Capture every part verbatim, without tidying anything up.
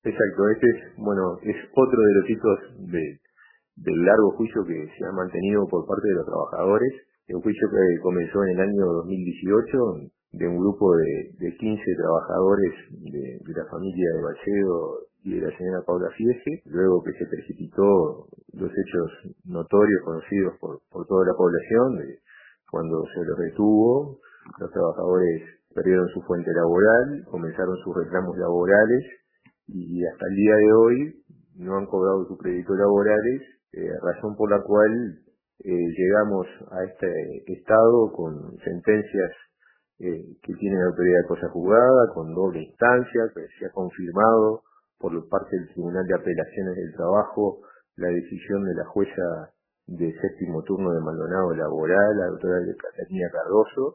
Exacto, este es, bueno, es otro de los hitos de, del largo juicio que se ha mantenido por parte de los trabajadores. El juicio que comenzó en el año dos mil dieciocho de un grupo de, de quince trabajadores de, de la familia de Balcedo y de la señora Paula Fiesche, luego que se precipitó los hechos notorios conocidos por, por toda la población, de, cuando se los retuvo, los trabajadores perdieron su fuente laboral, comenzaron sus reclamos laborales y hasta el día de hoy no han cobrado sus créditos laborales, eh, razón por la cual eh, llegamos a este estado con sentencias eh, que tienen autoridad de cosa juzgada, con doble instancia, que se ha confirmado por parte del Tribunal de Apelaciones del Trabajo la decisión de la jueza de séptimo turno de Maldonado Laboral, la doctora Catalina Cardoso,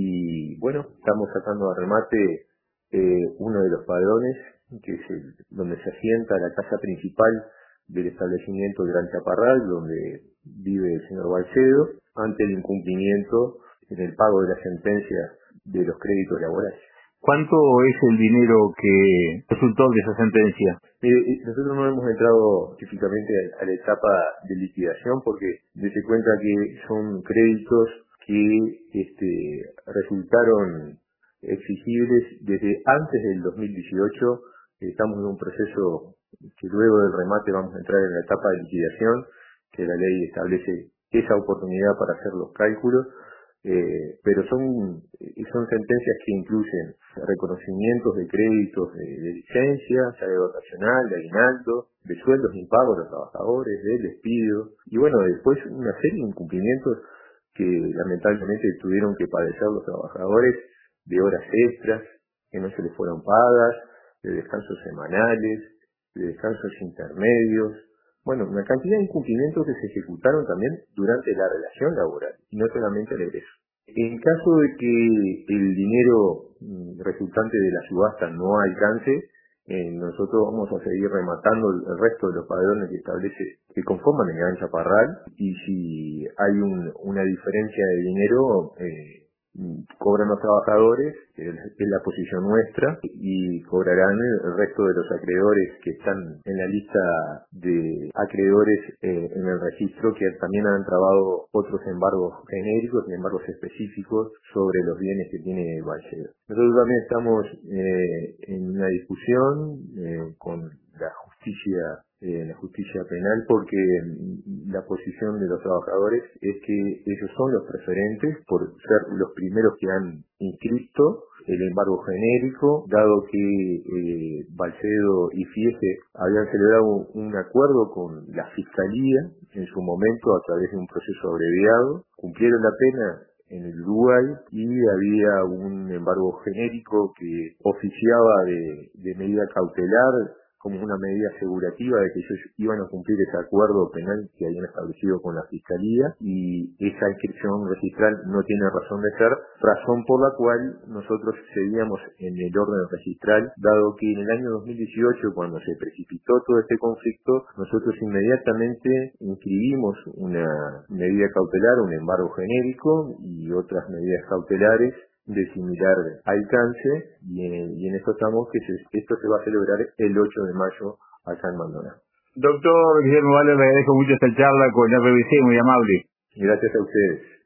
y bueno, estamos sacando a remate eh, uno de los padrones, que es el, donde se asienta la casa principal del establecimiento Gran Chaparral, donde vive el señor Balcedo, ante el incumplimiento en el pago de la sentencia de los créditos laborales. ¿Cuánto es el dinero que resultó de esa sentencia? Eh, nosotros no hemos entrado específicamente a, a la etapa de liquidación porque dése cuenta que son créditos que este, resultaron exigibles desde antes del dos mil dieciocho. Estamos en un proceso que luego del remate vamos a entrar en la etapa de liquidación, que la ley establece esa oportunidad para hacer los cálculos. Eh, pero son son sentencias que incluyen reconocimientos de créditos de, de licencia, salario vacacional, de aguinaldo, de sueldos impagos a los trabajadores, de despido, y bueno, después una serie de incumplimientos que lamentablemente tuvieron que padecer los trabajadores, de horas extras que no se les fueron pagas, de descansos semanales, de descansos intermedios. Bueno, una cantidad de incumplimientos que se ejecutaron también durante la relación laboral, y no solamente el egreso. En caso de que el dinero resultante de la subasta no alcance, eh, nosotros vamos a seguir rematando el resto de los padrones que establece, que conforman el Gran Chaparral, y si hay un, una diferencia de dinero, eh, cobran los trabajadores, es la posición nuestra, y cobrarán el resto de los acreedores que están en la lista de acreedores eh, en el registro, que también han trabado otros embargos genéricos y embargos específicos sobre los bienes que tiene Balcedo. Nosotros también estamos eh, en una discusión eh, con la justicia eh, la justicia penal, porque la posición de los trabajadores es que ellos son los preferentes por ser los primeros que han inscrito el embargo genérico, dado que eh, Balcedo y Fiesche habían celebrado un acuerdo con la Fiscalía en su momento a través de un proceso abreviado, cumplieron la pena en el Uruguay y había un embargo genérico que oficiaba de, de medida cautelar como una medida asegurativa de que ellos iban a cumplir ese acuerdo penal que habían establecido con la Fiscalía, y esa inscripción registral no tiene razón de ser, razón por la cual nosotros seguíamos en el orden registral, dado que en el año dos mil dieciocho, cuando se precipitó todo este conflicto, nosotros inmediatamente inscribimos una medida cautelar, un embargo genérico y otras medidas cautelares de similar alcance, y en, y en esto estamos, que se, esto se va a celebrar el ocho de mayo acá en Maldonado. Doctor Guillermo Vale, le agradezco mucho esta charla con R B C, muy amable. Gracias a ustedes.